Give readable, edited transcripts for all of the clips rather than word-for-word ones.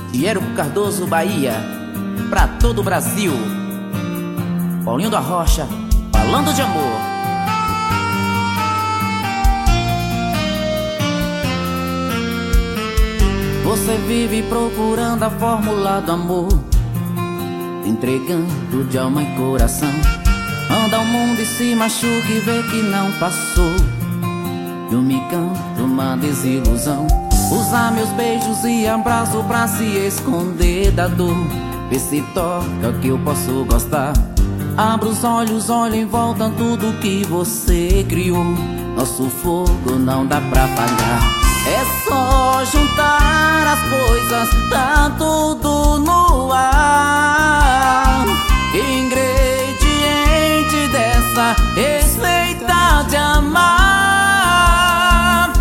Diego Cardoso, Bahia, pra todo o Brasil. Paulinho da Rocha, falando de amor. Você vive procurando a fórmula do amor, entregando de alma e coração. Anda ao mundo e se machuca e vê que não passou. E um micão de uma desilusão. Usa meus beijos e abraço pra se esconder da dor. Vê se toca que eu posso gostar. Abra os olhos, olha em volta tudo que você criou. Nosso fogo não dá pra apagar. É só juntar as coisas, tá tudo no ar. Ingrediente dessa receita de amar.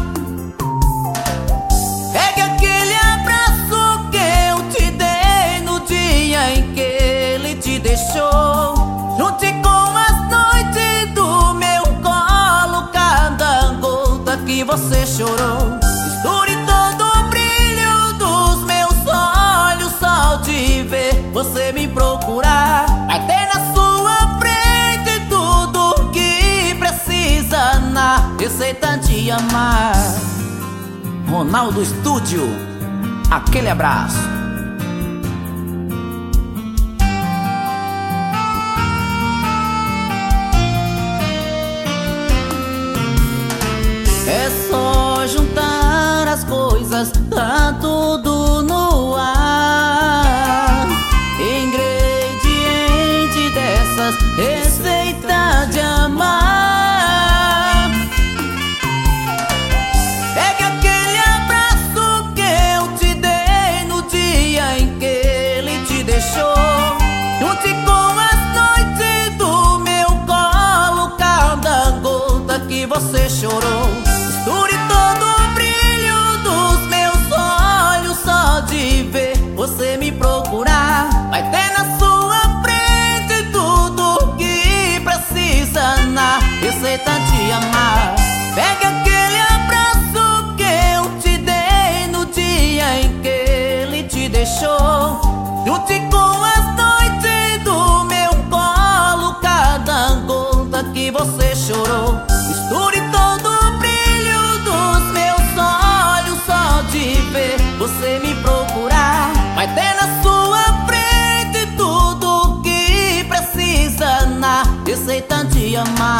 Pegue aquele abraço que eu te dei no dia em que ele te deixou. Junte com as noites do meu colo cada gota que você chorou. Misture todo o brilho dos meus olhos só de ver você me procurar. Vai ter na sua frente tudo que precisa na receita de amar. Ronaldo Estúdio, aquele abraço. É só juntar as coisas, tá tudo no ar. Ingrediente dessas receitas de amar. Pegue aquele abraço que eu te dei no dia em que ele te deixou. Junte com as noites do meu colo cada gota que você chorou. Misture todo o brilho dos meus olhos só de ver você me procurar. Vai ter na sua frente tudo que precisa na receita de amar. Pegue aquele abraço que eu te dei no dia em que ele te deixou. Junte com as noites do meu colo cada gota que você chorou. Misture todo o brilho dos meus olhos só de ver você me procurar. Vai ter na sua frente tudo que precisa na receita de amar.